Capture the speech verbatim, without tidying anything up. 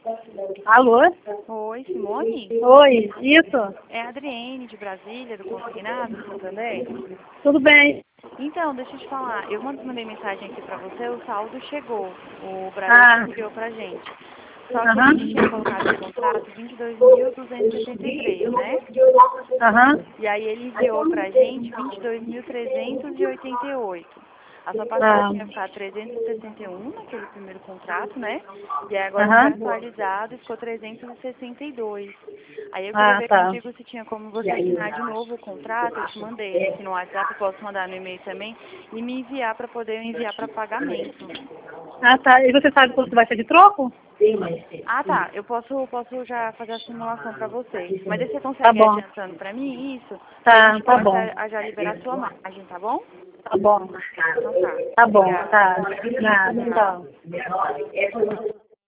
Alô? Oi, Simone? Oi, isso? É a Adriene, de Brasília, do Consignado, do Santander. Tudo bem? Então, deixa eu te falar, eu mand- mandei mensagem aqui pra você, o saldo chegou, o Ah, Brasil enviou pra gente. Só que a aham, gente tinha colocado no contrato vinte e dois mil duzentos e sessenta e três, né? aham, E aí ele enviou pra gente vinte e dois mil trezentos e oitenta e oito. A sua parcela ah, tinha ficado trezentos e sessenta e um naquele primeiro contrato, né? E aí agora foi aham, atualizado e ficou trezentos e sessenta e dois. Aí eu queria ah, ver tá. contigo se tinha como você assinar de novo o contrato. Eu te mandei aqui no WhatsApp, eu posso mandar no e-mail também, e me enviar para poder enviar para pagamento. Ah, tá. E você sabe quanto vai ser de troco? Ah, tá. Eu posso, posso já fazer a simulação para você. Mas aí você Tá consegue ir bom, adiantando para mim isso? Que a tá, gente tá começa bom, a a já liberar a sua margem, tá bom? tá bom, Então tá. tá bom, Obrigada. tá. Nada, Tchau. tchau.